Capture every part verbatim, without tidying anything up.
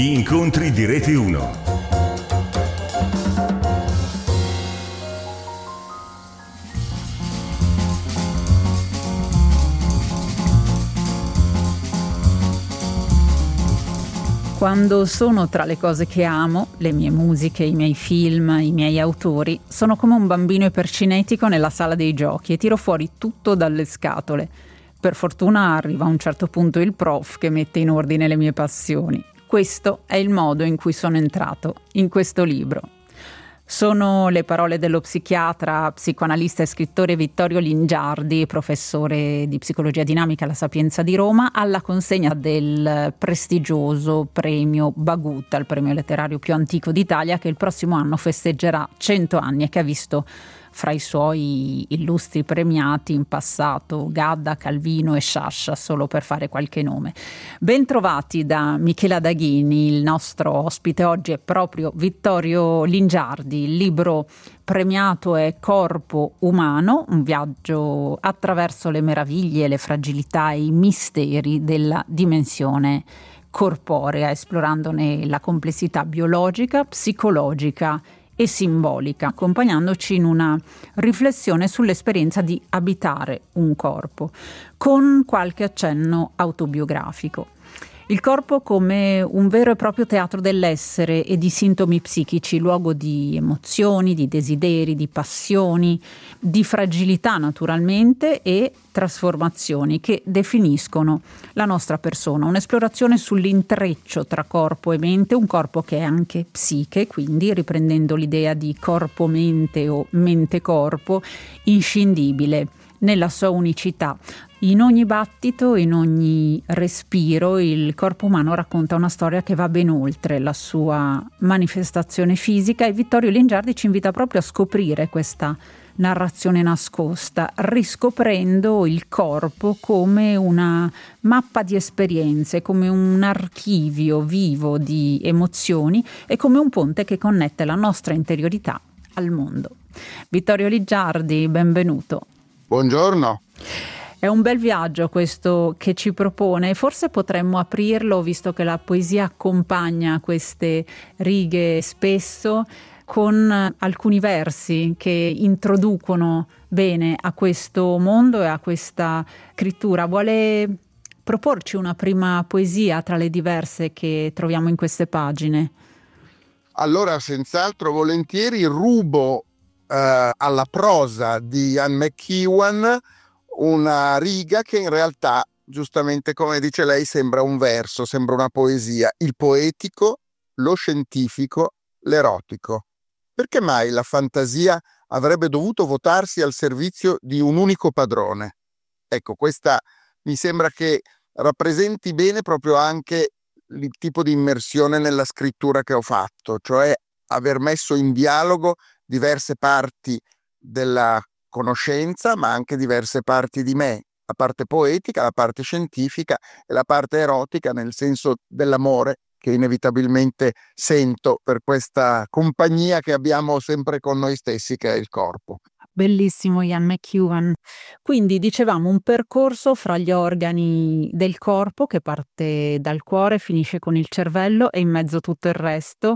Gli incontri di Rete uno. Quando sono tra le cose che amo, le mie musiche, i miei film, i miei autori, sono come un bambino ipercinetico nella sala dei giochi e tiro fuori tutto dalle scatole. Per fortuna arriva a un certo punto il prof che mette in ordine le mie passioni. Questo è il modo in cui sono entrato in questo libro. Sono le parole dello psichiatra, psicoanalista e scrittore Vittorio Lingiardi, professore di psicologia dinamica alla Sapienza di Roma, alla consegna del prestigioso premio Baguta, il premio letterario più antico d'Italia, che il prossimo anno festeggerà cento anni e che ha visto fra i suoi illustri premiati in passato Gadda, Calvino e Sciascia, solo per fare qualche nome. Bentrovati da Michela Daghini, il nostro ospite oggi è proprio Vittorio Lingiardi. Il libro premiato è Corpo umano, un viaggio attraverso le meraviglie, le fragilità e i misteri della dimensione corporea, esplorandone la complessità biologica, psicologica e simbolica, accompagnandoci in una riflessione sull'esperienza di abitare un corpo, con qualche accenno autobiografico. Il corpo come un vero e proprio teatro dell'essere e di sintomi psichici, luogo di emozioni, di desideri, di passioni, di fragilità naturalmente e trasformazioni che definiscono la nostra persona. Un'esplorazione sull'intreccio tra corpo e mente, un corpo che è anche psiche, quindi riprendendo l'idea di corpo-mente o mente-corpo, inscindibile nella sua unicità. In ogni battito, in ogni respiro, il corpo umano racconta una storia che va ben oltre la sua manifestazione fisica e Vittorio Lingiardi ci invita proprio a scoprire questa narrazione nascosta, riscoprendo il corpo come una mappa di esperienze, come un archivio vivo di emozioni e come un ponte che connette la nostra interiorità al mondo. Vittorio Lingiardi, benvenuto. Buongiorno. È un bel viaggio questo che ci propone, forse potremmo aprirlo, visto che la poesia accompagna queste righe spesso, con alcuni versi che introducono bene a questo mondo e a questa scrittura. Vuole proporci una prima poesia tra le diverse che troviamo in queste pagine? Allora, senz'altro volentieri rubo eh, alla prosa di Ian McEwan una riga che in realtà, giustamente come dice lei, sembra un verso, sembra una poesia. Il poetico, lo scientifico, l'erotico. Perché mai la fantasia avrebbe dovuto votarsi al servizio di un unico padrone? Ecco, questa mi sembra che rappresenti bene proprio anche il tipo di immersione nella scrittura che ho fatto, cioè aver messo in dialogo diverse parti della conoscenza, ma anche diverse parti di me, la parte poetica, la parte scientifica e la parte erotica, nel senso dell'amore che inevitabilmente sento per questa compagnia che abbiamo sempre con noi stessi, che è il corpo. Bellissimo Ian McEwan. Quindi dicevamo un percorso fra gli organi del corpo che parte dal cuore, finisce con il cervello e in mezzo tutto il resto.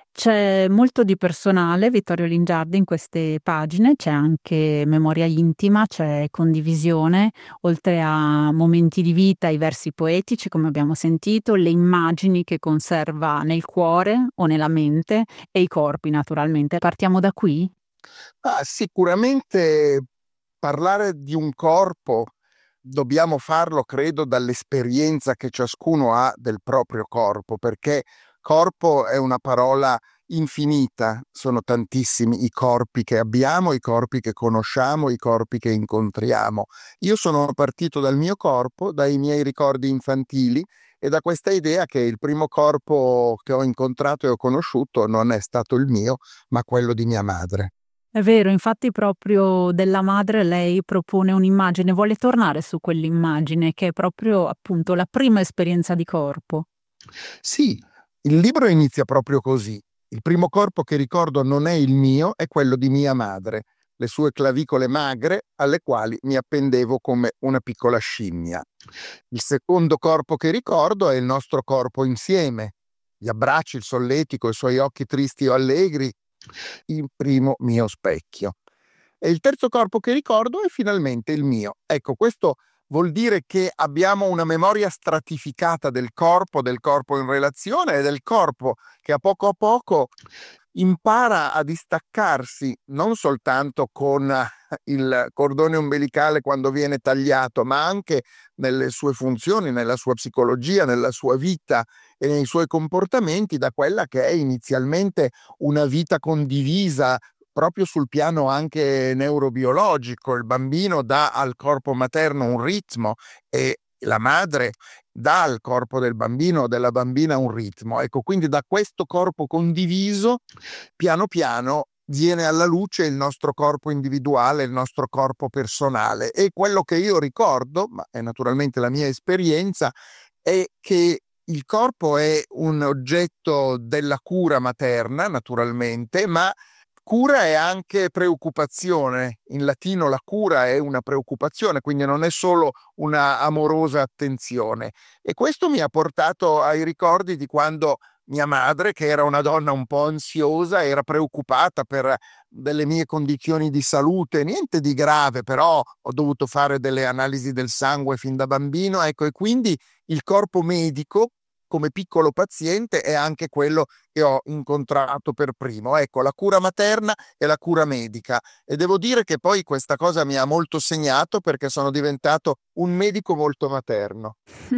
C'è molto di personale, Vittorio Lingiardi, in queste pagine, c'è anche memoria intima, c'è condivisione, oltre a momenti di vita, i versi poetici, come abbiamo sentito, le immagini che conserva nel cuore o nella mente e i corpi, naturalmente. Partiamo da qui? Ah, sicuramente parlare di un corpo dobbiamo farlo, credo, dall'esperienza che ciascuno ha del proprio corpo, perché corpo è una parola infinita, sono tantissimi i corpi che abbiamo, i corpi che conosciamo, i corpi che incontriamo. Io sono partito dal mio corpo, dai miei ricordi infantili e da questa idea che il primo corpo che ho incontrato e ho conosciuto non è stato il mio, ma quello di mia madre. È vero, infatti proprio della madre lei propone un'immagine, vuole tornare su quell'immagine che è proprio appunto la prima esperienza di corpo. Sì, il libro inizia proprio così. Il primo corpo che ricordo non è il mio, è quello di mia madre, le sue clavicole magre alle quali mi appendevo come una piccola scimmia. Il secondo corpo che ricordo è il nostro corpo insieme, gli abbracci, il solletico, i suoi occhi tristi o allegri, il primo mio specchio. E il terzo corpo che ricordo è finalmente il mio. Ecco, questo vuol dire che abbiamo una memoria stratificata del corpo, del corpo in relazione e del corpo che a poco a poco impara a distaccarsi non soltanto con il cordone ombelicale quando viene tagliato, ma anche nelle sue funzioni, nella sua psicologia, nella sua vita e nei suoi comportamenti da quella che è inizialmente una vita condivisa proprio sul piano anche neurobiologico. Il bambino dà al corpo materno un ritmo e la madre dà al corpo del bambino o della bambina un ritmo. Ecco, quindi da questo corpo condiviso, piano piano viene alla luce il nostro corpo individuale, il nostro corpo personale. E quello che io ricordo, ma è naturalmente la mia esperienza, è che il corpo è un oggetto della cura materna, naturalmente, ma cura è anche preoccupazione. In latino la cura è una preoccupazione, quindi non è solo una amorosa attenzione. E questo mi ha portato ai ricordi di quando mia madre, che era una donna un po' ansiosa, era preoccupata per delle mie condizioni di salute, niente di grave, però ho dovuto fare delle analisi del sangue fin da bambino, ecco, e quindi il corpo medico come piccolo paziente è anche quello che ho incontrato per primo. Ecco, la cura materna e la cura medica. E devo dire che poi questa cosa mi ha molto segnato perché sono diventato un medico molto materno.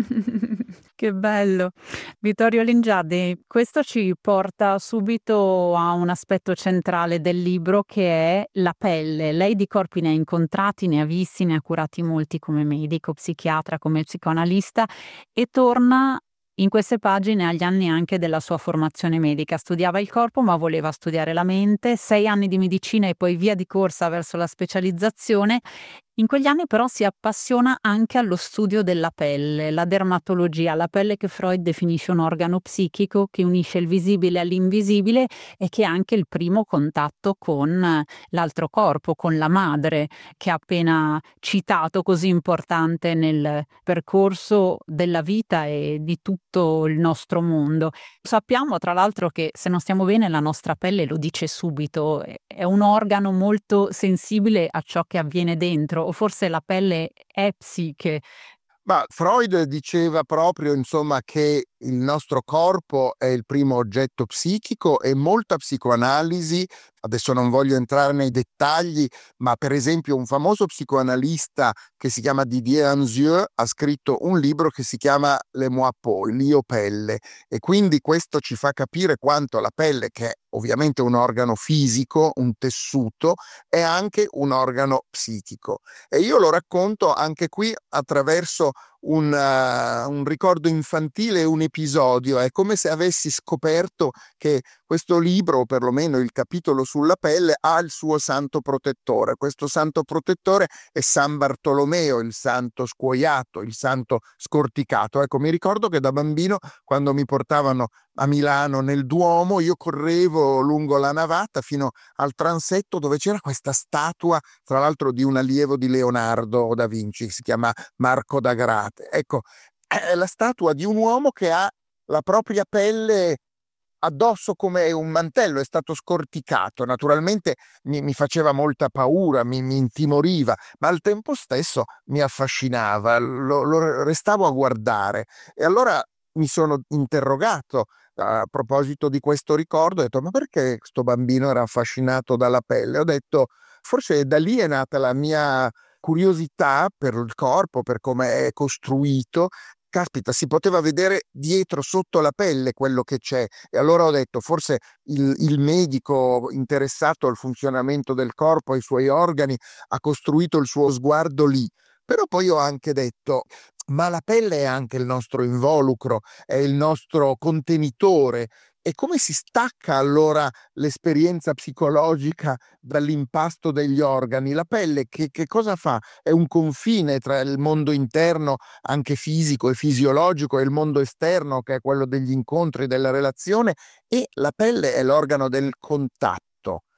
Che bello. Vittorio Lingiardi, questo ci porta subito a un aspetto centrale del libro che è la pelle. Lei di corpi ne ha incontrati, ne ha visti, ne ha curati molti come medico, psichiatra, come psicoanalista e torna in queste pagine agli anni anche della sua formazione medica. Studiava il corpo ma voleva studiare la mente, sei anni di medicina e poi via di corsa verso la specializzazione. In quegli anni però si appassiona anche allo studio della pelle, la dermatologia, la pelle che Freud definisce un organo psichico che unisce il visibile all'invisibile e che è anche il primo contatto con l'altro corpo, con la madre, che ha appena citato, così importante nel percorso della vita e di tutto il nostro mondo. Sappiamo tra l'altro che se non stiamo bene la nostra pelle lo dice subito, è un organo molto sensibile a ciò che avviene dentro, o forse la pelle è psiche. Ma Freud diceva proprio, insomma, che il nostro corpo è il primo oggetto psichico e molta psicoanalisi, adesso non voglio entrare nei dettagli, ma per esempio un famoso psicoanalista che si chiama Didier Anzieux ha scritto un libro che si chiama Le moi peau, l'io pelle, e quindi questo ci fa capire quanto la pelle, che è ovviamente un organo fisico, un tessuto, è anche un organo psichico. E io lo racconto anche qui attraverso un, uh, un ricordo infantile, un episodio. È come se avessi scoperto che questo libro, o perlomeno il capitolo sulla pelle, ha il suo santo protettore. Questo santo protettore è San Bartolomeo, il santo scuoiato, il santo scorticato. Ecco, mi ricordo che da bambino, quando mi portavano a Milano nel Duomo, io correvo lungo la navata fino al transetto dove c'era questa statua, tra l'altro di un allievo di Leonardo da Vinci, si chiama Marco da Grate. Ecco, è la statua di un uomo che ha la propria pelle addosso come un mantello, è stato scorticato. Naturalmente mi, mi faceva molta paura, mi, mi intimoriva, ma al tempo stesso mi affascinava, lo, lo restavo a guardare. E allora mi sono interrogato a proposito di questo ricordo, ho detto: ma perché questo bambino era affascinato dalla pelle? Ho detto: forse da lì è nata la mia curiosità per il corpo, per come è costruito. Caspita, si poteva vedere dietro, sotto la pelle, quello che c'è. E allora ho detto: forse il, il medico interessato al funzionamento del corpo, ai suoi organi, ha costruito il suo sguardo lì. Però poi ho anche detto: ma la pelle è anche il nostro involucro, è il nostro contenitore. E come si stacca allora l'esperienza psicologica dall'impasto degli organi? La pelle che, che cosa fa? È un confine tra il mondo interno, anche fisico e fisiologico, e il mondo esterno, che è quello degli incontri, della relazione, e la pelle è l'organo del contatto.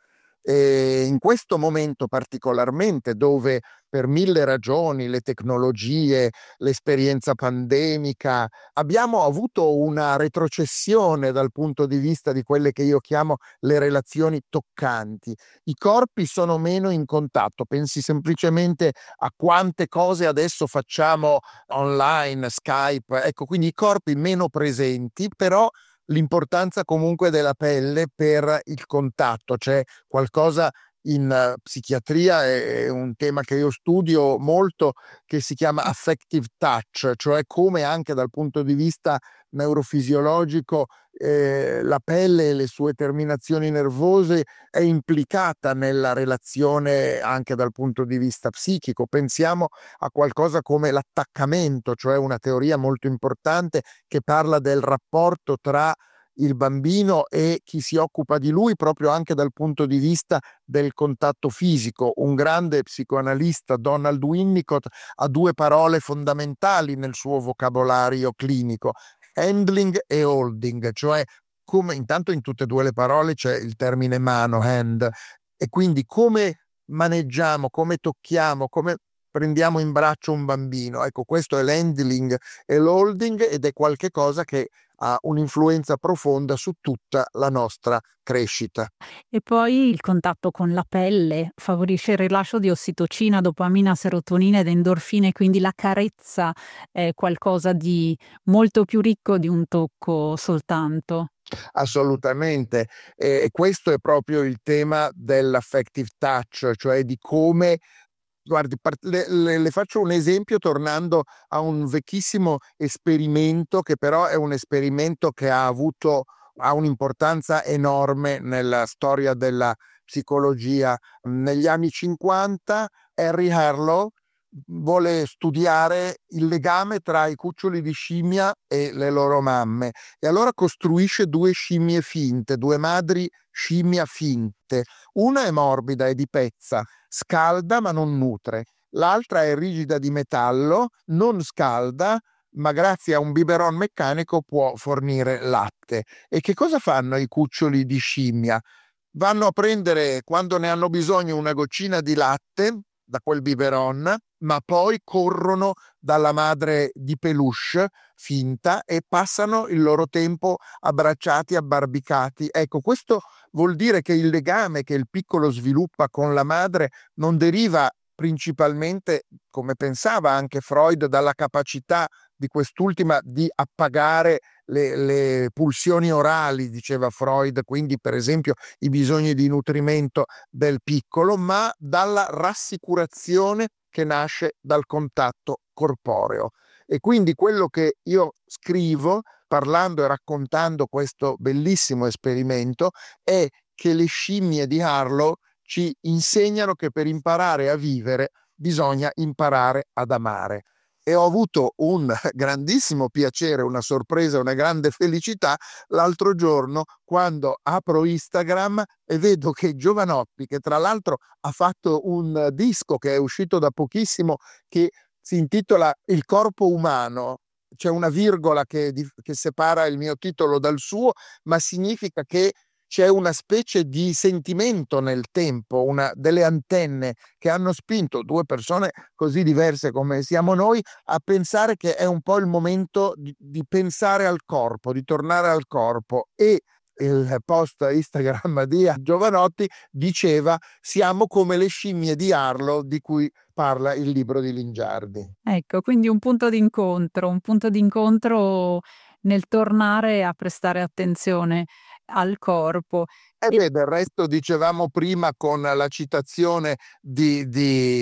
E in questo momento particolarmente, dove per mille ragioni, le tecnologie, l'esperienza pandemica, abbiamo avuto una retrocessione dal punto di vista di quelle che io chiamo le relazioni toccanti. I corpi sono meno in contatto, pensi semplicemente a quante cose adesso facciamo online, Skype, ecco, quindi i corpi meno presenti, però l'importanza comunque della pelle per il contatto. C'è qualcosa in uh, psichiatria, è, è un tema che io studio molto, che si chiama affective touch, cioè come anche dal punto di vista neurofisiologico eh, la pelle e le sue terminazioni nervose è implicata nella relazione anche dal punto di vista psichico. Pensiamo a qualcosa come l'attaccamento, cioè una teoria molto importante che parla del rapporto tra il bambino e chi si occupa di lui, proprio anche dal punto di vista del contatto fisico. Un grande psicoanalista, Donald Winnicott, ha due parole fondamentali nel suo vocabolario clinico: handling e holding, cioè come, intanto in tutte e due le parole c'è il termine mano, hand, e quindi come maneggiamo, come tocchiamo, come prendiamo in braccio un bambino. Ecco, questo è l'handling e l'holding, ed è qualche cosa che ha un'influenza profonda su tutta la nostra crescita. E poi il contatto con la pelle favorisce il rilascio di ossitocina, dopamina, serotonina ed endorfine, quindi la carezza è qualcosa di molto più ricco di un tocco soltanto. Assolutamente, e questo è proprio il tema dell'affective touch, cioè di come. Guardi, le, le, le faccio un esempio tornando a un vecchissimo esperimento, che però è un esperimento che ha avuto ha un'importanza enorme nella storia della psicologia. Negli anni cinquanta Harry Harlow vuole studiare il legame tra i cuccioli di scimmia e le loro mamme, e allora costruisce due scimmie finte, due madri scimmia finte. Una è morbida e di pezza, scalda ma non nutre. L'altra è rigida di metallo, non scalda, ma grazie a un biberon meccanico può fornire latte. E che cosa fanno i cuccioli di scimmia? Vanno a prendere, quando ne hanno bisogno, una goccina di latte da quel biberon, ma poi corrono dalla madre di peluche finta e passano il loro tempo abbracciati, abbarbicati. Ecco, questo vuol dire che il legame che il piccolo sviluppa con la madre non deriva principalmente, come pensava anche Freud, dalla capacità di quest'ultima di appagare le, le pulsioni orali, diceva Freud, quindi per esempio i bisogni di nutrimento del piccolo, ma dalla rassicurazione che nasce dal contatto corporeo. E quindi quello che io scrivo, parlando e raccontando questo bellissimo esperimento, è che le scimmie di Harlow ci insegnano che per imparare a vivere bisogna imparare ad amare. E ho avuto un grandissimo piacere, una sorpresa, una grande felicità l'altro giorno quando apro Instagram e vedo che Jovanotti, che tra l'altro ha fatto un disco che è uscito da pochissimo che si intitola Il corpo umano, c'è una virgola che, che separa il mio titolo dal suo, ma significa che c'è una specie di sentimento nel tempo, una delle antenne che hanno spinto due persone così diverse come siamo noi a pensare che è un po' il momento di, di pensare al corpo, di tornare al corpo. E il post Instagram di Jovanotti diceva: siamo come le scimmie di Harlow di cui parla il libro di Lingiardi. Ecco, quindi un punto d'incontro, un punto d'incontro nel tornare a prestare attenzione al corpo. E beh, del resto dicevamo prima con la citazione di, di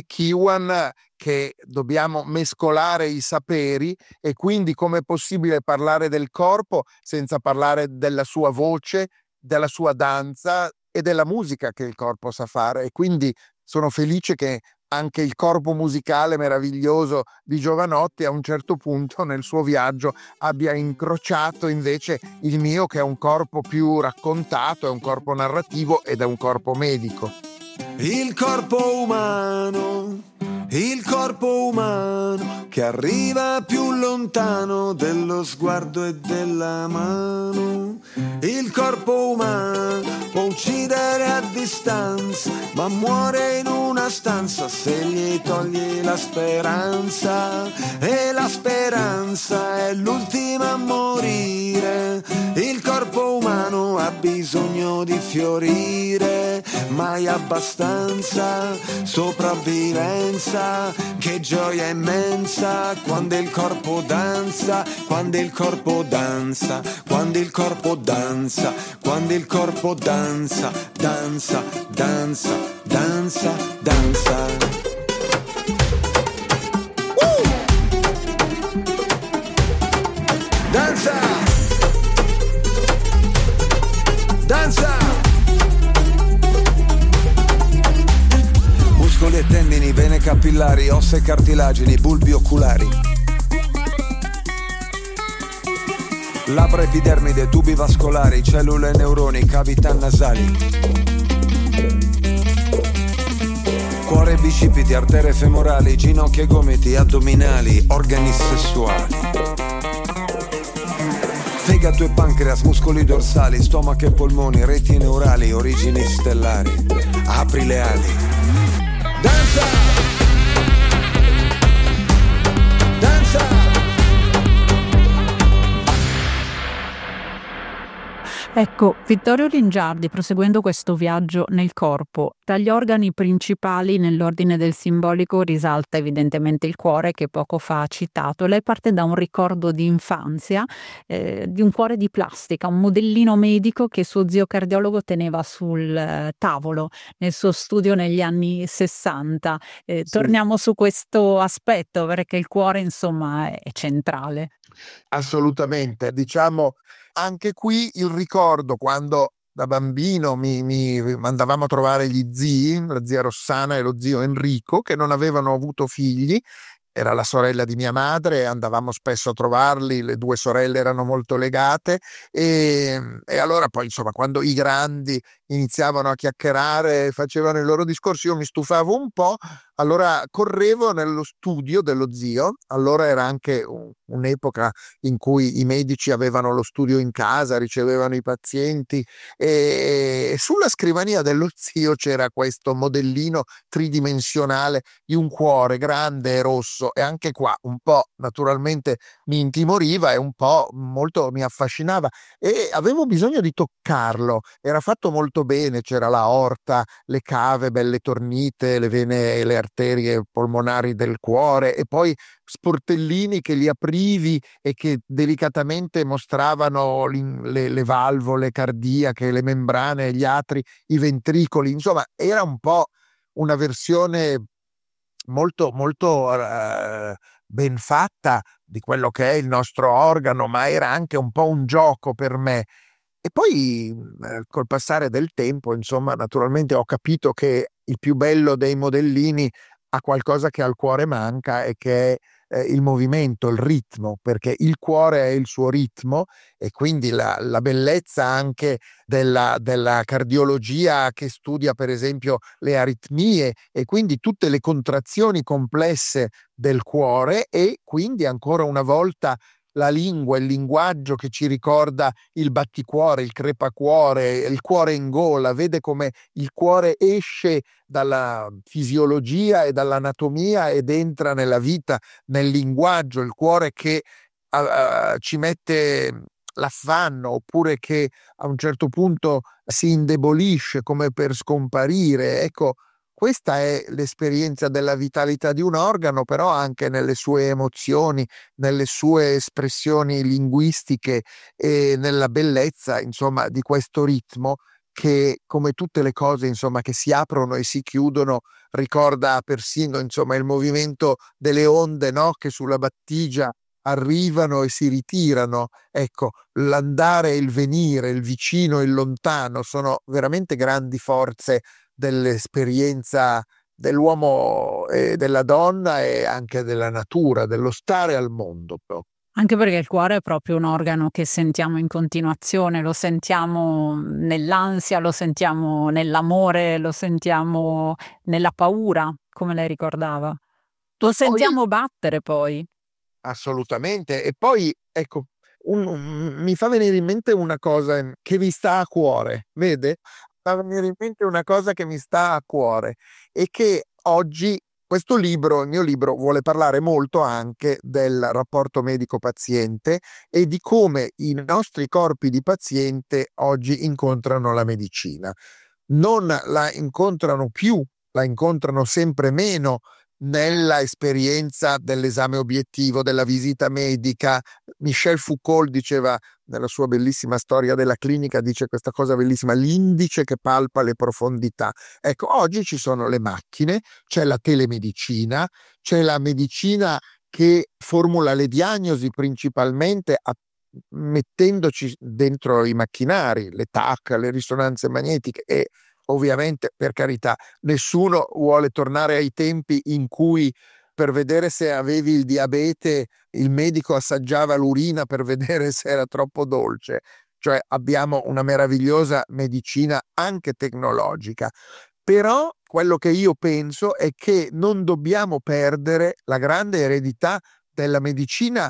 McEwan che dobbiamo mescolare i saperi, e quindi com'è possibile parlare del corpo senza parlare della sua voce, della sua danza e della musica che il corpo sa fare. E quindi sono felice che anche il corpo musicale meraviglioso di Jovanotti a un certo punto nel suo viaggio abbia incrociato invece il mio, che è un corpo più raccontato, è un corpo narrativo ed è un corpo medico. Il corpo umano, il corpo umano, che arriva più lontano dello sguardo e della mano. Il corpo umano può uccidere a distanza, ma muore in una stanza se gli togli la speranza. E la speranza è l'ultima a morire. Il corpo umano ha bisogno di fiorire, mai abbastanza. Sopravvivenza, che gioia immensa quando il corpo danza, quando il corpo danza, quando il corpo danza, quando il corpo danza, danza, danza, danza, danza. Uh! Danza! Danza! Muscoli e tendini, vene capillari, ossa e cartilagini, bulbi oculari. Labbra epidermide, tubi vascolari, cellule e neuroni, cavità nasali. Cuore e bicipiti, arterie femorali, ginocchia e gomiti, addominali, organi sessuali. Fegato e pancreas, muscoli dorsali, stomaco e polmoni, reti neurali, origini stellari. Apri le ali. Danza! Danza! Ecco, Vittorio Lingiardi, proseguendo questo viaggio nel corpo, dagli organi principali nell'ordine del simbolico risalta evidentemente il cuore che poco fa ha citato. Lei parte da un ricordo di infanzia, eh, di un cuore di plastica, un modellino medico che suo zio cardiologo teneva sul eh, tavolo nel suo studio negli anni sessanta. Eh, Sì. Torniamo su questo aspetto perché il cuore insomma è, è centrale. Assolutamente, diciamo anche qui il ricordo quando da bambino mi, mi mandavamo a trovare gli zii, la zia Rossana e lo zio Enrico, che non avevano avuto figli. Era la sorella di mia madre, andavamo spesso a trovarli, le due sorelle erano molto legate e, e allora poi insomma quando i grandi iniziavano a chiacchierare, facevano i loro discorsi, io mi stufavo un po', allora correvo nello studio dello zio. Allora era anche un, un'epoca in cui i medici avevano lo studio in casa, ricevevano i pazienti e, e sulla scrivania dello zio c'era questo modellino tridimensionale di un cuore grande e rosso, e anche qua un po' naturalmente mi intimoriva e un po' molto mi affascinava e avevo bisogno di toccarlo. Era fatto molto bene, c'era la aorta, le cave belle tornite, le vene e le arterie polmonari del cuore e poi sportellini che li aprivi e che delicatamente mostravano le, le valvole cardiache, le membrane, gli atri, i ventricoli. Insomma, era un po' una versione molto molto uh, ben fatta di quello che è il nostro organo, ma era anche un po' un gioco per me. E poi eh, col passare del tempo, insomma, naturalmente ho capito che il più bello dei modellini ha qualcosa che al cuore manca e che è eh, il movimento, il ritmo, perché il cuore è il suo ritmo e quindi la, la bellezza anche della, della cardiologia che studia per esempio le aritmie e quindi tutte le contrazioni complesse del cuore e quindi ancora una volta la lingua, il linguaggio che ci ricorda il batticuore, il crepacuore, il cuore in gola, vede come il cuore esce dalla fisiologia e dall'anatomia ed entra nella vita, nel linguaggio, il cuore che uh, uh, ci mette l'affanno oppure che a un certo punto si indebolisce come per scomparire. Ecco, questa è l'esperienza della vitalità di un organo, però anche nelle sue emozioni, nelle sue espressioni linguistiche e nella bellezza, insomma, di questo ritmo che, come tutte le cose, insomma, che si aprono e si chiudono, ricorda persino, insomma, il movimento delle onde, no? Che sulla battigia arrivano e si ritirano. Ecco, l'andare e il venire, il vicino e il lontano sono veramente grandi forze dell'esperienza dell'uomo e della donna e anche della natura, dello stare al mondo. Anche perché il cuore è proprio un organo che sentiamo in continuazione, lo sentiamo nell'ansia, lo sentiamo nell'amore, lo sentiamo nella paura, come lei ricordava. Lo sentiamo poi... battere poi. Assolutamente. E poi, ecco, un, un, mi fa venire in mente una cosa che mi sta a cuore, vede? Fa venire in mente una cosa che mi sta a cuore e che oggi questo libro, il mio libro, vuole parlare molto anche del rapporto medico-paziente e di come i nostri corpi di paziente oggi incontrano la medicina. Non la incontrano più, la incontrano sempre meno nella esperienza dell'esame obiettivo, della visita medica. Michel Foucault diceva nella sua bellissima storia della clinica, dice questa cosa bellissima: l'indice che palpa le profondità. Ecco, oggi ci sono le macchine, c'è la telemedicina, c'è la medicina che formula le diagnosi principalmente a mettendoci dentro i macchinari, le T A C, le risonanze magnetiche. E ovviamente, per carità, nessuno vuole tornare ai tempi in cui per vedere se avevi il diabete il medico assaggiava l'urina per vedere se era troppo dolce. Cioè abbiamo una meravigliosa medicina anche tecnologica. Però quello che io penso è che non dobbiamo perdere la grande eredità della medicina,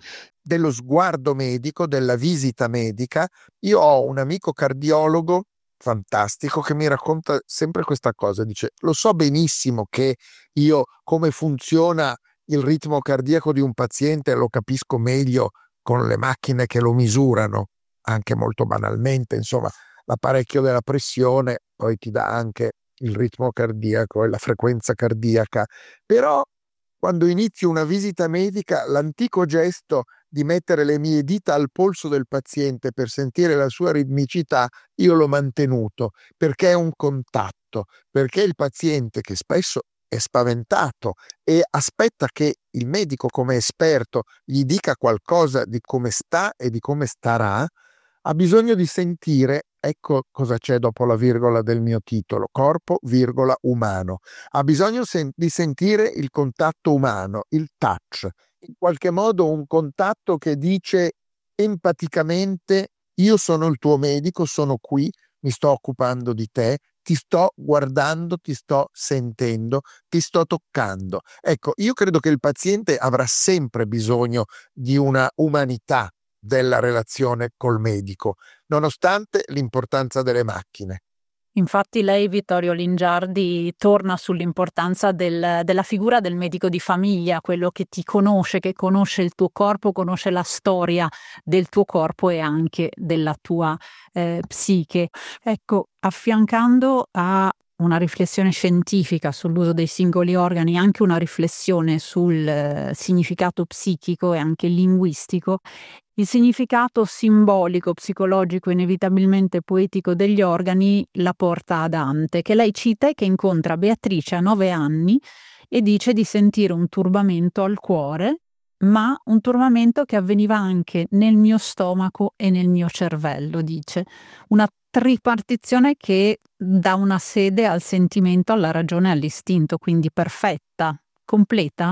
dello sguardo medico, della visita medica. Io ho un amico cardiologo fantastico che mi racconta sempre questa cosa, dice: lo so benissimo che io come funziona il ritmo cardiaco di un paziente lo capisco meglio con le macchine che lo misurano, anche molto banalmente, insomma, l'apparecchio della pressione poi ti dà anche il ritmo cardiaco e la frequenza cardiaca, però quando inizio una visita medica l'antico gesto di mettere le mie dita al polso del paziente per sentire la sua ritmicità, io l'ho mantenuto, perché è un contatto, perché il paziente, che spesso è spaventato e aspetta che il medico come esperto gli dica qualcosa di come sta e di come starà, ha bisogno di sentire, ecco cosa c'è dopo la virgola del mio titolo, corpo, virgola, umano. Ha bisogno sen- di sentire il contatto umano, il touch, in qualche modo un contatto che dice empaticamente: io sono il tuo medico, sono qui, mi sto occupando di te, ti sto guardando, ti sto sentendo, ti sto toccando. Ecco, io credo che il paziente avrà sempre bisogno di una umanità della relazione col medico, nonostante l'importanza delle macchine. Infatti lei, Vittorio Lingiardi, torna sull'importanza del, della figura del medico di famiglia, quello che ti conosce, che conosce il tuo corpo, conosce la storia del tuo corpo e anche della tua eh, psiche. Ecco, affiancando a una riflessione scientifica sull'uso dei singoli organi, anche una riflessione sul eh, significato psichico e anche linguistico, il significato simbolico, psicologico, inevitabilmente poetico degli organi la porta a Dante, che lei cita e che incontra Beatrice a nove anni e dice di sentire un turbamento al cuore, ma un turbamento che avveniva anche nel mio stomaco e nel mio cervello, dice. Una tripartizione che dà una sede al sentimento, alla ragione e all'istinto, quindi perfetta, completa.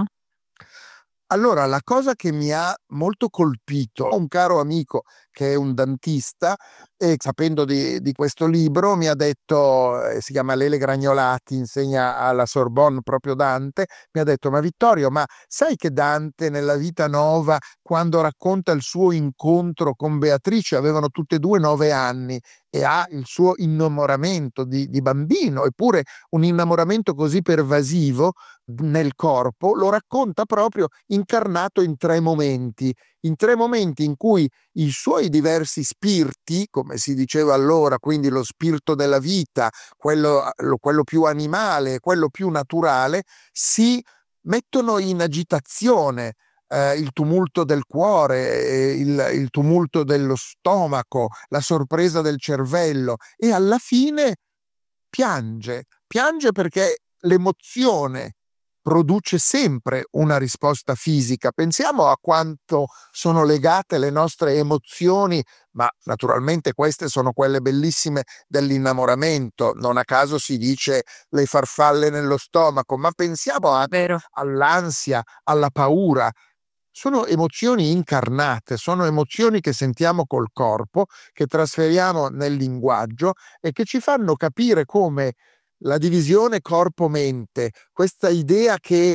Allora, la cosa che mi ha molto colpito, ho un caro amico che è un dantista e sapendo di, di questo libro mi ha detto, eh, si chiama Lele Gragnolati, insegna alla Sorbonne proprio Dante, mi ha detto: ma Vittorio, ma sai che Dante nella Vita Nova, quando racconta il suo incontro con Beatrice, avevano tutte e due nove anni e ha il suo innamoramento di, di bambino, eppure un innamoramento così pervasivo nel corpo, lo racconta proprio incarnato in tre momenti, in tre momenti in cui i suoi diversi spiriti, come si diceva allora, quindi lo spirito della vita, quello, quello più animale, quello più naturale, si mettono in agitazione. Eh, il tumulto del cuore, eh, il, il tumulto dello stomaco, la sorpresa del cervello, e alla fine piange, piange perché l'emozione produce sempre una risposta fisica. Pensiamo a quanto sono legate le nostre emozioni, ma naturalmente queste sono quelle bellissime dell'innamoramento. Non a caso si dice le farfalle nello stomaco, ma pensiamo a, all'ansia, alla paura. Sono emozioni incarnate, sono emozioni che sentiamo col corpo, che trasferiamo nel linguaggio e che ci fanno capire come la divisione corpo-mente, questa idea che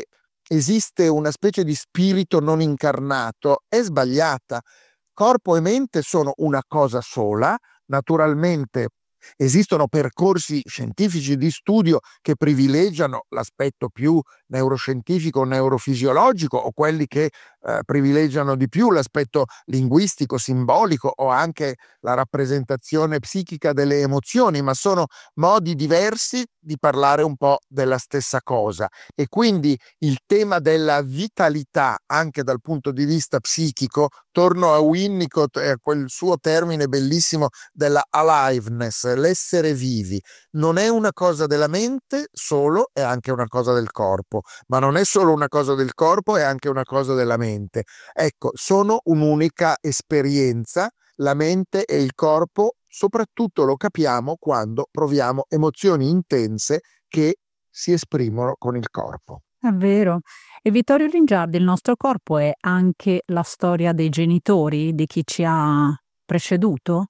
esiste una specie di spirito non incarnato è sbagliata. Corpo e mente sono una cosa sola, naturalmente. Esistono percorsi scientifici di studio che privilegiano l'aspetto più neuroscientifico, neurofisiologico, o quelli che eh, privilegiano di più l'aspetto linguistico, simbolico, o anche la rappresentazione psichica delle emozioni, ma sono modi diversi di parlare un po' della stessa cosa. E quindi il tema della vitalità, anche dal punto di vista psichico, torno a Winnicott e a quel suo termine bellissimo della aliveness, l'essere vivi. Non è una cosa della mente solo, è anche una cosa del corpo, ma non è solo una cosa del corpo, è anche una cosa della mente. Ecco, sono un'unica esperienza, la mente e il corpo, soprattutto lo capiamo quando proviamo emozioni intense che si esprimono con il corpo. È vero. E Vittorio Lingiardi, il nostro corpo è anche la storia dei genitori, di chi ci ha preceduto?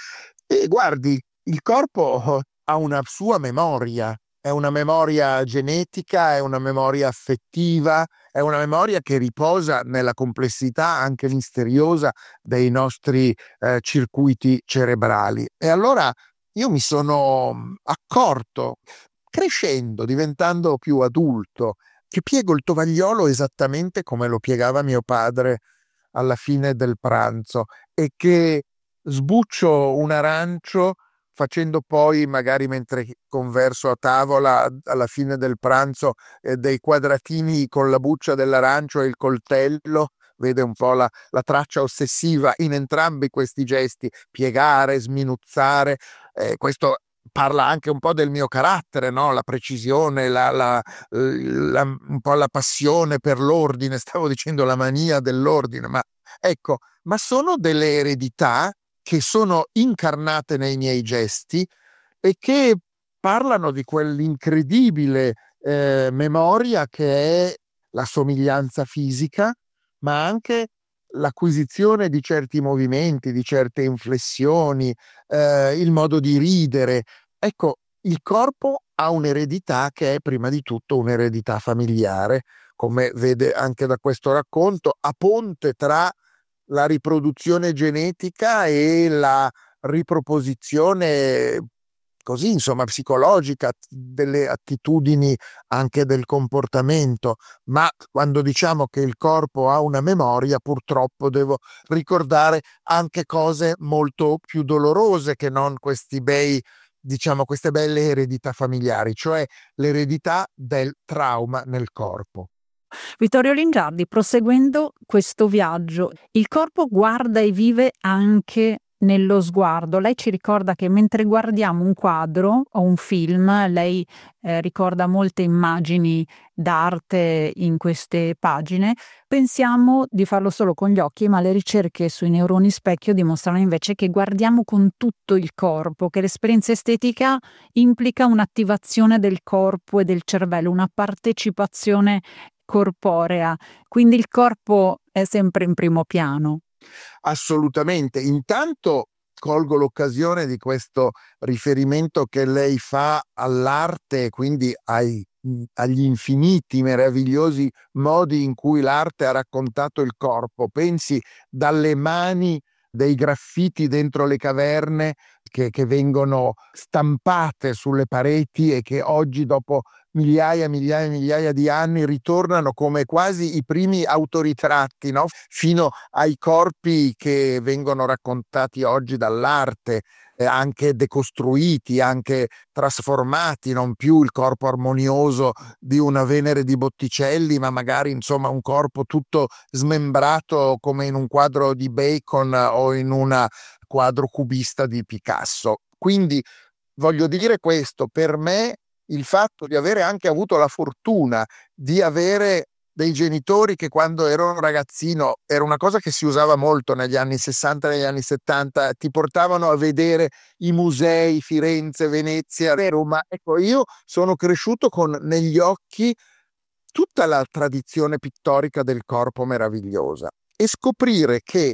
E guardi, il corpo ha una sua memoria, è una memoria genetica, è una memoria affettiva, è una memoria che riposa nella complessità anche misteriosa dei nostri eh, circuiti cerebrali. E allora io mi sono accorto, crescendo, diventando più adulto, che piego il tovagliolo esattamente come lo piegava mio padre alla fine del pranzo e che sbuccio un arancio facendo poi, magari mentre converso a tavola alla fine del pranzo, eh, dei quadratini con la buccia dell'arancio e il coltello. Vede un po' la, la traccia ossessiva in entrambi questi gesti, piegare, sminuzzare. Eh, questo parla anche un po' del mio carattere, no? La precisione, la, la, la, un po' la passione per l'ordine, stavo dicendo la mania dell'ordine, ma ecco, ma sono delle eredità che sono incarnate nei miei gesti e che parlano di quell'incredibile eh, memoria che è la somiglianza fisica, ma anche l'acquisizione di certi movimenti, di certe inflessioni, eh, il modo di ridere. Ecco, il corpo ha un'eredità che è prima di tutto un'eredità familiare, come vede anche da questo racconto, a ponte tra la riproduzione genetica e la riproposizione così, insomma, psicologica delle attitudini, anche del comportamento. Ma quando diciamo che il corpo ha una memoria, purtroppo devo ricordare anche cose molto più dolorose che non questi bei, diciamo, queste belle eredità familiari, cioè l'eredità del trauma nel corpo. Vittorio Lingiardi, proseguendo questo viaggio, il corpo guarda e vive anche nello sguardo. Lei ci ricorda che mentre guardiamo un quadro o un film, lei eh, ricorda molte immagini d'arte in queste pagine, pensiamo di farlo solo con gli occhi, ma le ricerche sui neuroni specchio dimostrano invece che guardiamo con tutto il corpo, che l'esperienza estetica implica un'attivazione del corpo e del cervello, una partecipazione corporea, quindi il corpo è sempre in primo piano. Assolutamente. Intanto colgo l'occasione di questo riferimento che lei fa all'arte, quindi ai, agli infiniti meravigliosi modi in cui l'arte ha raccontato il corpo. Pensi dalle mani dei graffiti dentro le caverne che, che vengono stampate sulle pareti e che oggi, dopo migliaia e migliaia e migliaia di anni, ritornano come quasi i primi autoritratti, no? Fino ai corpi che vengono raccontati oggi dall'arte, eh, anche decostruiti, anche trasformati, non più il corpo armonioso di una Venere di Botticelli, ma magari, insomma, un corpo tutto smembrato come in un quadro di Bacon o in un quadro cubista di Picasso. Quindi voglio dire questo: per me il fatto di avere anche avuto la fortuna di avere dei genitori che, quando ero un ragazzino, era una cosa che si usava molto negli anni sessanta, negli anni settanta, ti portavano a vedere i musei, Firenze, Venezia, Roma. Ecco, io sono cresciuto con negli occhi tutta la tradizione pittorica del corpo meravigliosa, e scoprire che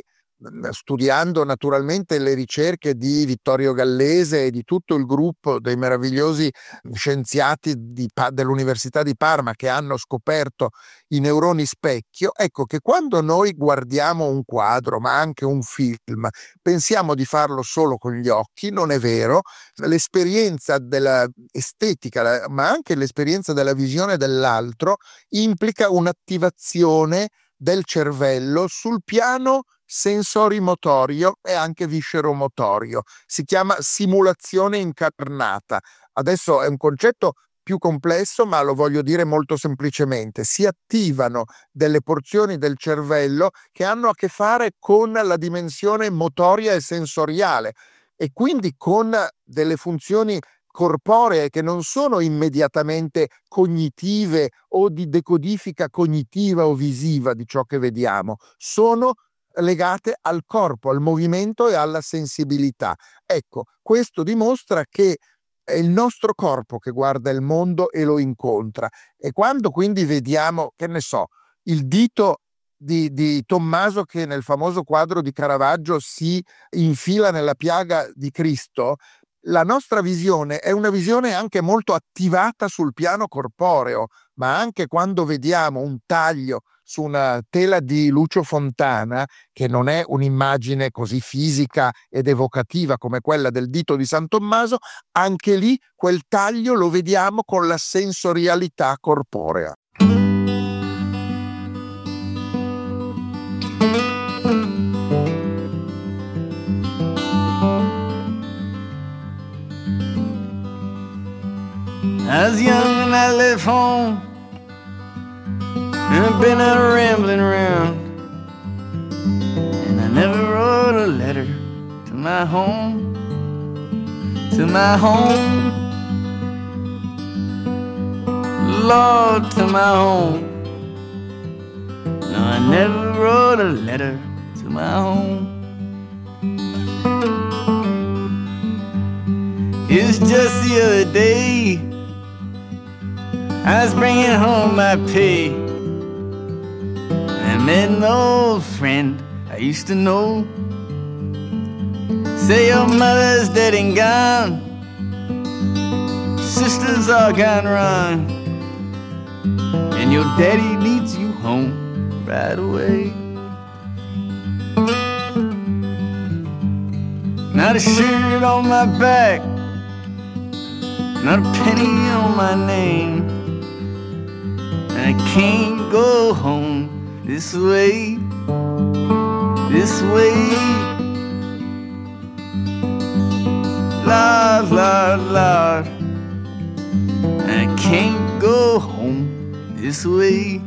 studiando naturalmente le ricerche di Vittorio Gallese e di tutto il gruppo dei meravigliosi scienziati di, dell'Università di Parma che hanno scoperto i neuroni specchio, ecco che quando noi guardiamo un quadro, ma anche un film, pensiamo di farlo solo con gli occhi. Non è vero. L'esperienza dell'estetica, ma anche l'esperienza della visione dell'altro, implica un'attivazione del cervello sul piano sensorimotorio e anche visceromotorio. Si chiama simulazione incarnata. Adesso è un concetto più complesso, ma lo voglio dire molto semplicemente. Si attivano delle porzioni del cervello che hanno a che fare con la dimensione motoria e sensoriale e quindi con delle funzioni corporee che non sono immediatamente cognitive o di decodifica cognitiva o visiva di ciò che vediamo, sono legate al corpo, al movimento e alla sensibilità. Ecco, questo dimostra che è il nostro corpo che guarda il mondo e lo incontra. E quando quindi vediamo, che ne so, il dito di, di Tommaso che nel famoso quadro di Caravaggio si infila nella piaga di Cristo, la nostra visione è una visione anche molto attivata sul piano corporeo, ma anche quando vediamo un taglio su una tela di Lucio Fontana, che non è un'immagine così fisica ed evocativa come quella del dito di San Tommaso, anche lì quel taglio lo vediamo con la sensorialità corporea. I was young and I left home, and I've been out rambling around, and I never wrote a letter to my home, to my home, Lord, to my home. No, I never wrote a letter to my home. It was just the other day I was bringing home my pay, and I met an old friend I used to know. Say your mother's dead and gone, sisters all gone wrong, and your daddy needs you home right away. Not a shirt on my back, not a penny on my name, I can't go home this way, this way. Lord, Lord, Lord, I can't go home this way.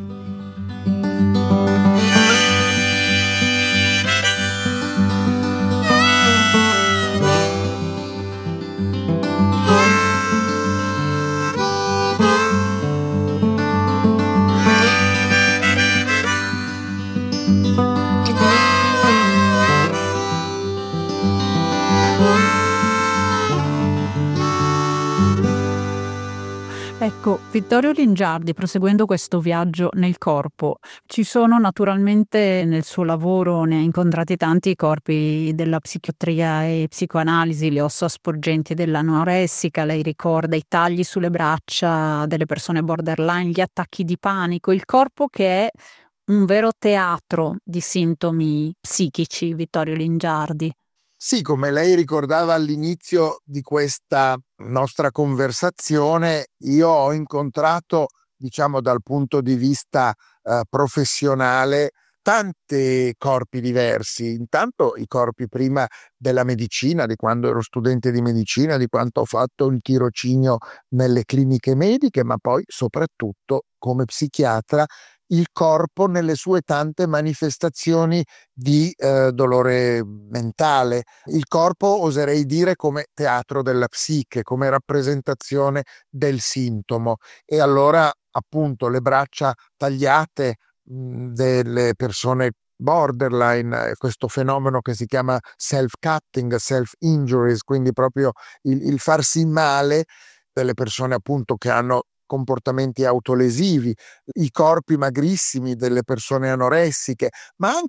Ecco, Vittorio Lingiardi, proseguendo questo viaggio nel corpo, ci sono naturalmente nel suo lavoro, ne ha incontrati tanti, i corpi della psichiatria e psicoanalisi, le ossa sporgenti dell'anoressica, lei ricorda i tagli sulle braccia delle persone borderline, gli attacchi di panico, il corpo che è un vero teatro di sintomi psichici, Vittorio Lingiardi. Sì, come lei ricordava all'inizio di questa nostra conversazione, io ho incontrato, diciamo dal punto di vista eh, professionale, tanti corpi diversi. Intanto i corpi prima della medicina, di quando ero studente di medicina, di quanto ho fatto il tirocinio nelle cliniche mediche, ma poi soprattutto come psichiatra il corpo nelle sue tante manifestazioni di eh, dolore mentale. Il corpo, oserei dire, come teatro della psiche, come rappresentazione del sintomo. E allora, appunto, le braccia tagliate mh, delle persone borderline, questo fenomeno che si chiama self-cutting, self-injuries, quindi proprio il, il farsi male delle persone appunto che hanno comportamenti autolesivi, i corpi magrissimi delle persone anoressiche, ma anche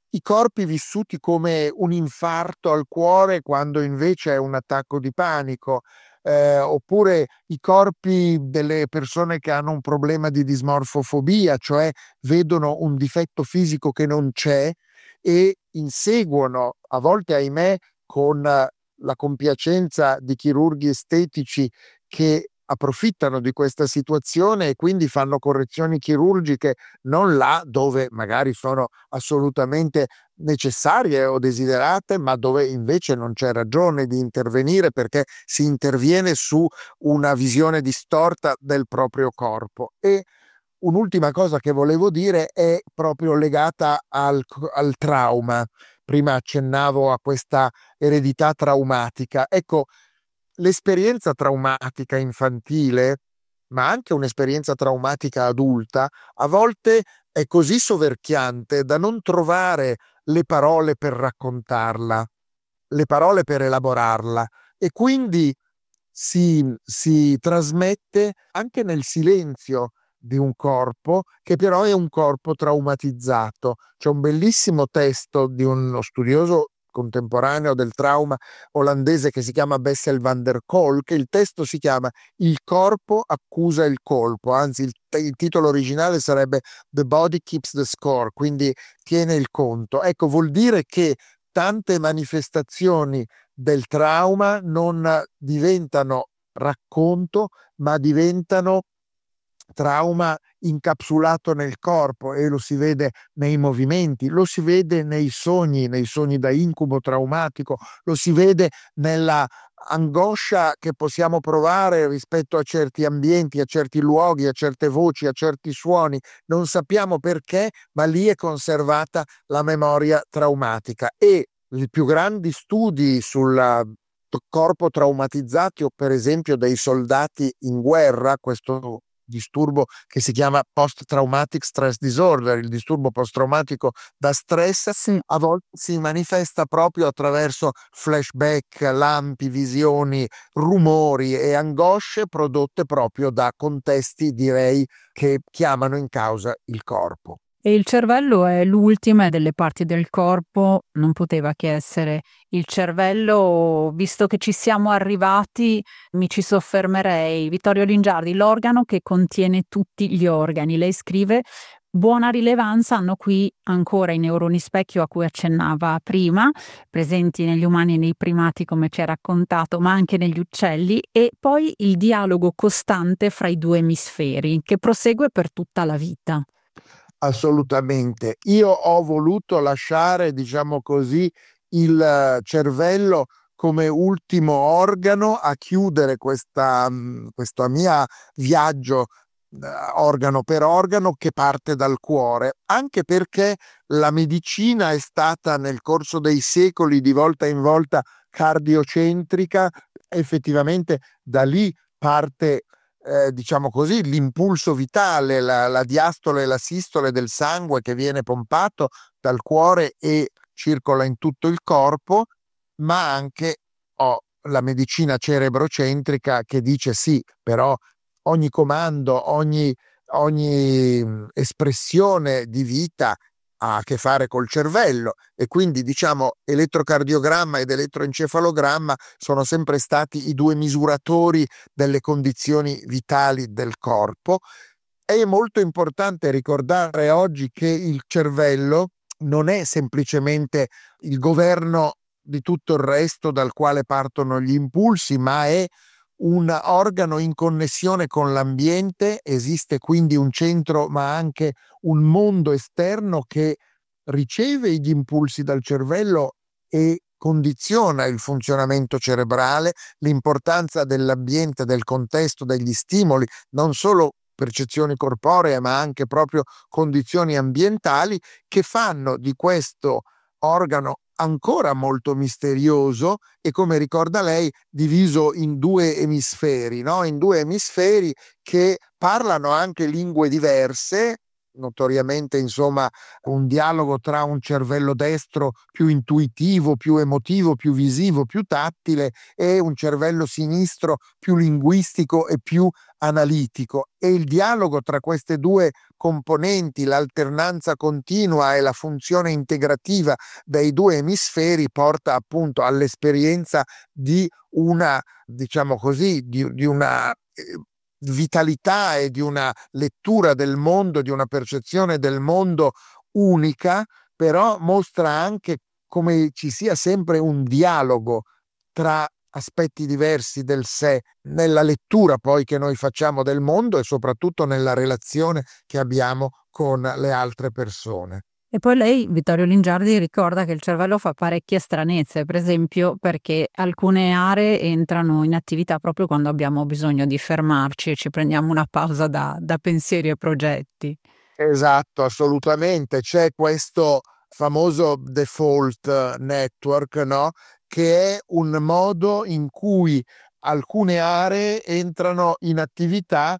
i corpi vissuti come un infarto al cuore quando invece è un attacco di panico, eh, oppure i corpi delle persone che hanno un problema di dismorfofobia, cioè vedono un difetto fisico che non c'è e inseguono, a volte ahimè, con la compiacenza di chirurghi estetici che approfittano di questa situazione e quindi fanno correzioni chirurgiche non là dove magari sono assolutamente necessarie o desiderate, ma dove invece non c'è ragione di intervenire perché si interviene su una visione distorta del proprio corpo. E un'ultima cosa che volevo dire è proprio legata al, al trauma. Prima accennavo a questa eredità traumatica. Ecco, l'esperienza traumatica infantile, ma anche un'esperienza traumatica adulta, a volte è così soverchiante da non trovare le parole per raccontarla, le parole per elaborarla, e quindi si, si trasmette anche nel silenzio di un corpo che però è un corpo traumatizzato. C'è un bellissimo testo di uno studioso contemporaneo del trauma olandese che si chiama Bessel van der Kolk. Il testo si chiama Il corpo accusa il colpo, anzi il, il titolo originale sarebbe The Body Keeps the Score, quindi tiene il conto. Ecco, vuol dire che tante manifestazioni del trauma non diventano racconto, ma diventano trauma incapsulato nel corpo, e lo si vede nei movimenti, lo si vede nei sogni, nei sogni da incubo traumatico, lo si vede nella angoscia che possiamo provare rispetto a certi ambienti, a certi luoghi, a certe voci, a certi suoni. Non sappiamo perché, ma lì è conservata la memoria traumatica. E i più grandi studi sul corpo traumatizzato, o per esempio dei soldati in guerra, questo disturbo che si chiama post-traumatic stress disorder, il disturbo post-traumatico da stress, Sì. a volte si manifesta proprio attraverso flashback, lampi, visioni, rumori e angosce prodotte proprio da contesti, direi, che chiamano in causa il corpo. E il cervello è l'ultima delle parti del corpo, non poteva che essere il cervello. Visto che ci siamo arrivati, mi ci soffermerei. Vittorio Lingiardi, l'organo che contiene tutti gli organi. Lei scrive: buona rilevanza hanno qui ancora i neuroni specchio a cui accennava prima, presenti negli umani e nei primati come ci ha raccontato, ma anche negli uccelli, e poi il dialogo costante fra i due emisferi che prosegue per tutta la vita. Assolutamente. Io ho voluto lasciare, diciamo così, il cervello come ultimo organo a chiudere questa, questo mio viaggio organo per organo che parte dal cuore, anche perché la medicina è stata nel corso dei secoli di volta in volta cardiocentrica. Effettivamente da lì parte Eh, diciamo così, l'impulso vitale, la, la diastole e la sistole del sangue che viene pompato dal cuore e circola in tutto il corpo, ma anche oh, la medicina cerebrocentrica che dice sì, però ogni comando, ogni, ogni espressione di vita ha a che fare col cervello, e quindi diciamo elettrocardiogramma ed elettroencefalogramma sono sempre stati i due misuratori delle condizioni vitali del corpo. È molto importante ricordare oggi che il cervello non è semplicemente il governo di tutto il resto dal quale partono gli impulsi, ma è un organo in connessione con l'ambiente. Esiste quindi un centro ma anche un mondo esterno che riceve gli impulsi dal cervello e condiziona il funzionamento cerebrale. L'importanza dell'ambiente, del contesto, degli stimoli, non solo percezioni corporee ma anche proprio condizioni ambientali, che fanno di questo organo ancora molto misterioso e, come ricorda lei, diviso in due emisferi, no? In due emisferi che parlano anche lingue diverse, notoriamente insomma un dialogo tra un cervello destro più intuitivo, più emotivo, più visivo, più tattile e un cervello sinistro più linguistico e più analitico, e il dialogo tra queste due componenti, l'alternanza continua e la funzione integrativa dei due emisferi porta appunto all'esperienza di una, diciamo così, di, di una eh, vitalità e di una lettura del mondo, di una percezione del mondo unica, però mostra anche come ci sia sempre un dialogo tra aspetti diversi del sé nella lettura poi che noi facciamo del mondo e soprattutto nella relazione che abbiamo con le altre persone. E poi lei, Vittorio Lingiardi, ricorda che il cervello fa parecchie stranezze, per esempio perché alcune aree entrano in attività proprio quando abbiamo bisogno di fermarci e ci prendiamo una pausa da, da pensieri e progetti. Esatto, assolutamente. C'è questo famoso default network, no? Che è un modo in cui alcune aree entrano in attività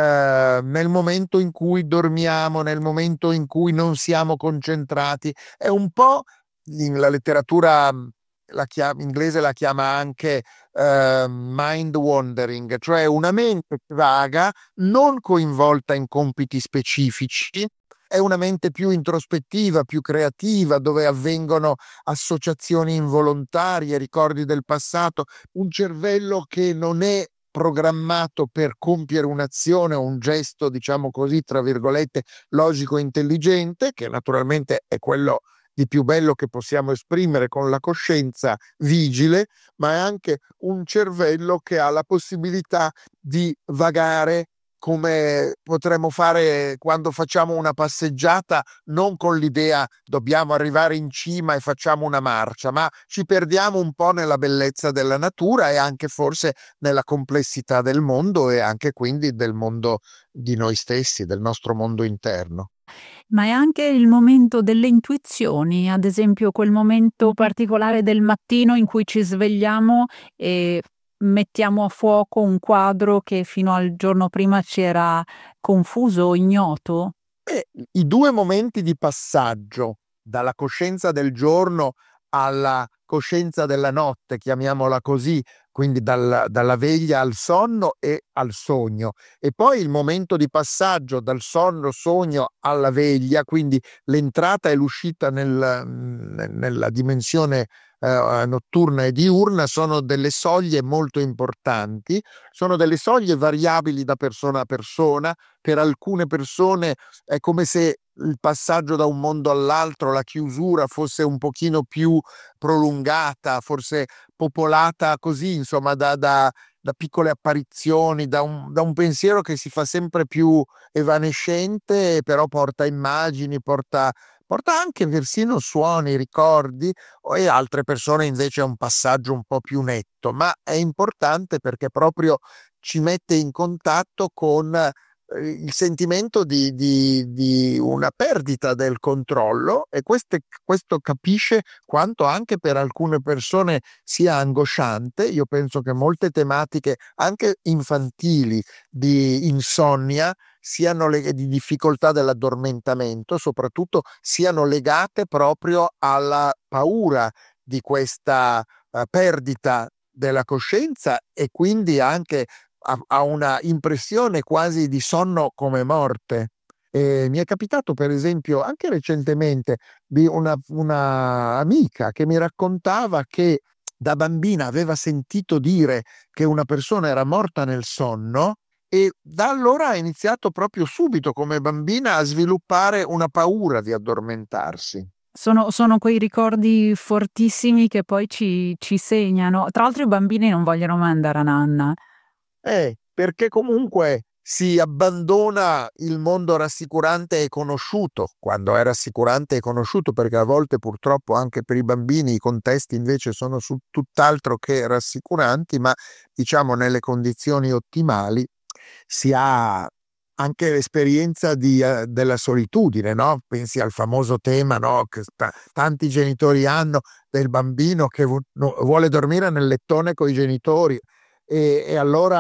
eh, nel momento in cui dormiamo, nel momento in cui non siamo concentrati. È un po' in la letteratura la chiama, inglese la chiama anche eh, mind wandering, cioè una mente vaga non coinvolta in compiti specifici. È una mente più introspettiva, più creativa, dove avvengono associazioni involontarie, ricordi del passato, un cervello che non è programmato per compiere un'azione o un gesto, diciamo così, tra virgolette, logico e intelligente, che naturalmente è quello di più bello che possiamo esprimere con la coscienza vigile, ma è anche un cervello che ha la possibilità di vagare come potremmo fare quando facciamo una passeggiata, non con l'idea dobbiamo arrivare in cima e facciamo una marcia, ma ci perdiamo un po' nella bellezza della natura e anche forse nella complessità del mondo e anche quindi del mondo di noi stessi, del nostro mondo interno. Ma è anche il momento delle intuizioni, ad esempio quel momento particolare del mattino in cui ci svegliamo e mettiamo a fuoco un quadro che fino al giorno prima ci era confuso o ignoto? E i due momenti di passaggio dalla coscienza del giorno alla coscienza della notte, chiamiamola così, quindi dal, dalla veglia al sonno e al sogno, e poi il momento di passaggio dal sonno, sogno alla veglia, quindi l'entrata e l'uscita nel, nella dimensione eh, notturna e diurna, sono delle soglie molto importanti, sono delle soglie variabili da persona a persona. Per alcune persone è come se il passaggio da un mondo all'altro, la chiusura fosse un pochino più prolungata, forse popolata così, insomma, da, da, da piccole apparizioni, da un, da un pensiero che si fa sempre più evanescente, però porta immagini, porta, porta anche persino suoni, ricordi, e altre persone invece è un passaggio un po' più netto, ma è importante perché proprio ci mette in contatto con il sentimento di, di, di una perdita del controllo, e queste, questo capisce quanto anche per alcune persone sia angosciante. Io penso che molte tematiche anche infantili di insonnia siano le, di difficoltà dell'addormentamento soprattutto siano legate proprio alla paura di questa uh, perdita della coscienza e quindi anche ha una impressione quasi di sonno come morte. E mi è capitato per esempio anche recentemente di una, una amica che mi raccontava che da bambina aveva sentito dire che una persona era morta nel sonno e da allora ha iniziato proprio subito come bambina a sviluppare una paura di addormentarsi. Sono, sono quei ricordi fortissimi che poi ci, ci segnano. Tra l'altro i bambini non vogliono mai andare a nanna. Eh, perché comunque si abbandona il mondo rassicurante e conosciuto, quando è rassicurante e conosciuto, perché a volte purtroppo anche per i bambini i contesti invece sono su tutt'altro che rassicuranti, ma diciamo nelle condizioni ottimali si ha anche l'esperienza di, uh, della solitudine, no? Pensi al famoso tema, no? Che t- tanti genitori hanno del bambino che vu- no, vuole dormire nel lettone con i genitori. E, e allora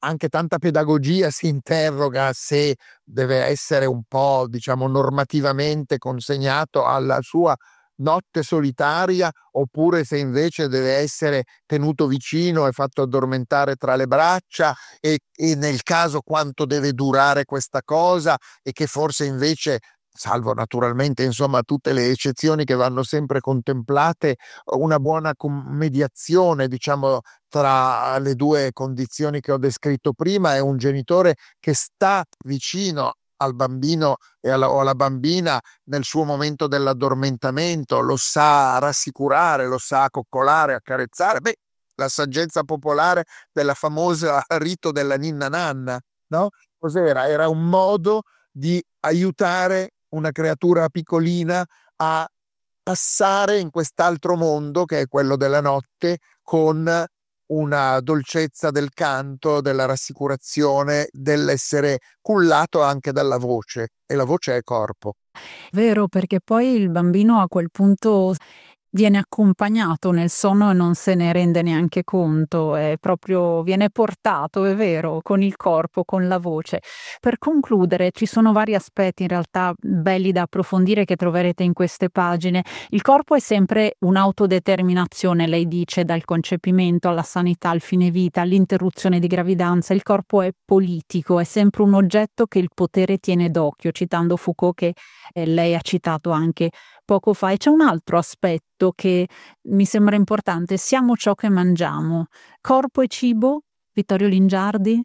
anche tanta pedagogia si interroga se deve essere un po', diciamo, normativamente consegnato alla sua notte solitaria, oppure se invece deve essere tenuto vicino e fatto addormentare tra le braccia, e, e nel caso quanto deve durare questa cosa, e che forse invece, salvo naturalmente insomma tutte le eccezioni che vanno sempre contemplate, una buona mediazione, diciamo, tra le due condizioni che ho descritto prima, è un genitore che sta vicino al bambino e alla, o alla bambina nel suo momento dell'addormentamento, lo sa rassicurare, lo sa coccolare, accarezzare. Beh, la saggezza popolare della famosa rito della ninna nanna, no? Cos'era? Era un modo di aiutare una creatura piccolina a passare in quest'altro mondo che è quello della notte, con una dolcezza del canto, della rassicurazione, dell'essere cullato anche dalla voce, e la voce è corpo. Vero, perché poi il bambino a quel punto viene accompagnato nel sonno e non se ne rende neanche conto, è proprio, viene portato, è vero, con il corpo, con la voce. Per concludere, ci sono vari aspetti in realtà belli da approfondire che troverete in queste pagine. Il corpo è sempre un'autodeterminazione, lei dice, dal concepimento alla sanità, al fine vita, all'interruzione di gravidanza. Il corpo è politico, è sempre un oggetto che il potere tiene d'occhio, citando Foucault, che eh, lei ha citato anche poco fa. E c'è un altro aspetto che mi sembra importante: siamo ciò che mangiamo. Corpo e cibo, Vittorio Lingiardi?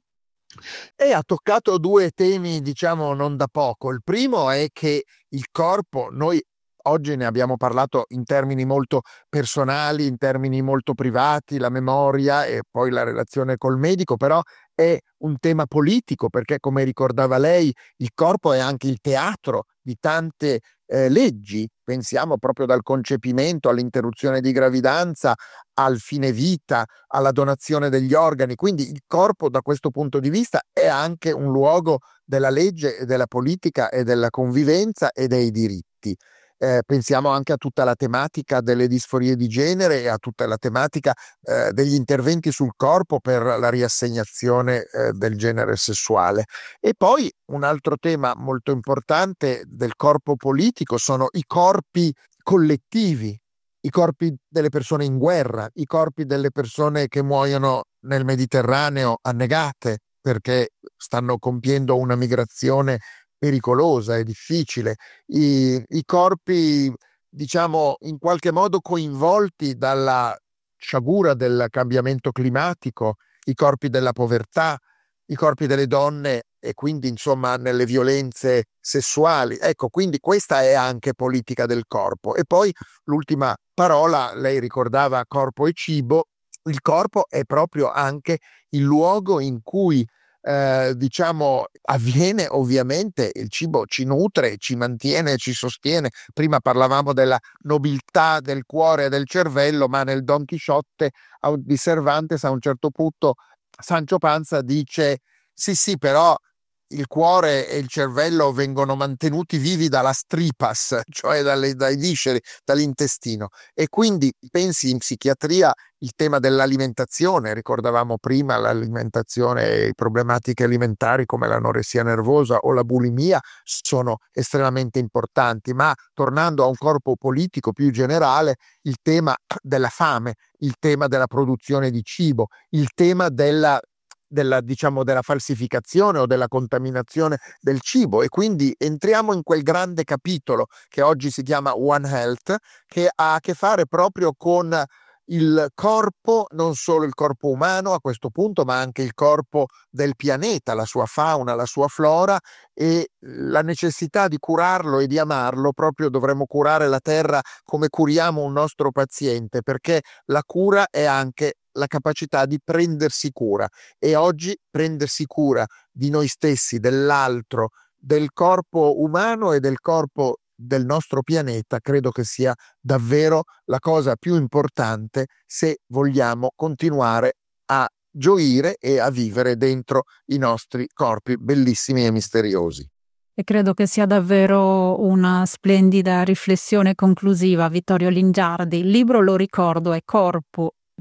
E ha toccato due temi, diciamo, non da poco. Il primo è che il corpo, noi oggi ne abbiamo parlato in termini molto personali, in termini molto privati, la memoria e poi la relazione col medico, però è un tema politico, perché come ricordava lei, il corpo è anche il teatro di tante eh, leggi. Pensiamo proprio dal concepimento all'interruzione di gravidanza, al fine vita, alla donazione degli organi. Quindi il corpo da questo punto di vista è anche un luogo della legge e della politica e della convivenza e dei diritti. Eh, pensiamo anche a tutta la tematica delle disforie di genere e a tutta la tematica eh, degli interventi sul corpo per la riassegnazione eh, del genere sessuale. E poi un altro tema molto importante del corpo politico sono i corpi collettivi, i corpi delle persone in guerra, i corpi delle persone che muoiono nel Mediterraneo annegate perché stanno compiendo una migrazione pericolosa e difficile, I, i corpi, diciamo, in qualche modo coinvolti dalla sciagura del cambiamento climatico, i corpi della povertà, i corpi delle donne e quindi insomma nelle violenze sessuali. Ecco, quindi questa è anche politica del corpo. E poi l'ultima parola, lei ricordava corpo e cibo. Il corpo è proprio anche il luogo in cui Eh, diciamo avviene, ovviamente il cibo ci nutre, ci mantiene, ci sostiene. Prima parlavamo della nobiltà del cuore e del cervello, ma nel Don Chisciotte di Cervantes a un certo punto Sancho Panza dice sì sì, però il cuore e il cervello vengono mantenuti vivi dalla tripas, cioè dalle, dai visceri, dall'intestino. E quindi pensi in psichiatria il tema dell'alimentazione, ricordavamo prima l'alimentazione e le problematiche alimentari come l'anoressia nervosa o la bulimia sono estremamente importanti, ma tornando a un corpo politico più generale, il tema della fame, il tema della produzione di cibo, il tema della della, diciamo, della falsificazione o della contaminazione del cibo. E quindi entriamo in quel grande capitolo che oggi si chiama One Health, che ha a che fare proprio con il corpo, non solo il corpo umano a questo punto, ma anche il corpo del pianeta, la sua fauna, la sua flora, e la necessità di curarlo e di amarlo. Proprio dovremmo curare la terra come curiamo un nostro paziente, perché la cura è anche la capacità di prendersi cura, e oggi prendersi cura di noi stessi, dell'altro, del corpo umano e del corpo del nostro pianeta credo che sia davvero la cosa più importante se vogliamo continuare a gioire e a vivere dentro i nostri corpi bellissimi e misteriosi. E credo che sia davvero una splendida riflessione conclusiva, Vittorio Lingiardi. Il libro, lo ricordo, è Corpo,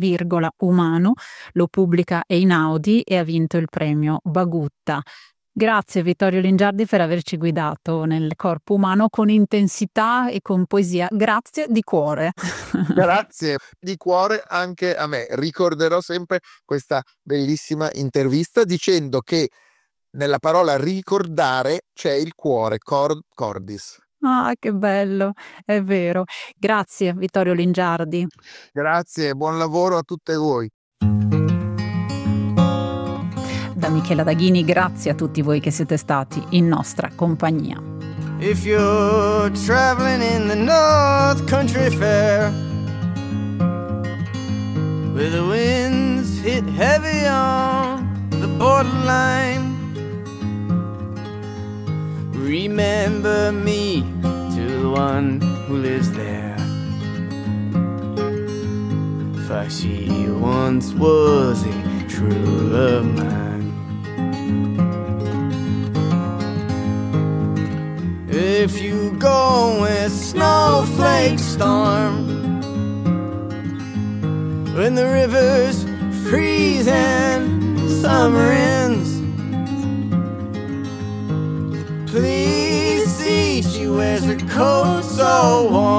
virgola, umano, lo pubblica Einaudi e ha vinto il premio Bagutta. Grazie Vittorio Lingiardi per averci guidato nel corpo umano con intensità e con poesia. Grazie di cuore. Grazie di cuore anche a me. Ricorderò sempre questa bellissima intervista dicendo che nella parola ricordare c'è il cuore, cor- cordis. Ah, che bello, è vero. Grazie Vittorio Lingiardi. Grazie, buon lavoro a tutte voi. Da Michela Daghini, grazie a tutti voi che siete stati in nostra compagnia. If you're traveling in the North Country Fair, where the winds hit heavy on the borderline, remember me to the one who lives there, for she once was a true love mine. If you go where snowflakes storm, when the rivers freeze and summer ends, please see she wears her coat so warm.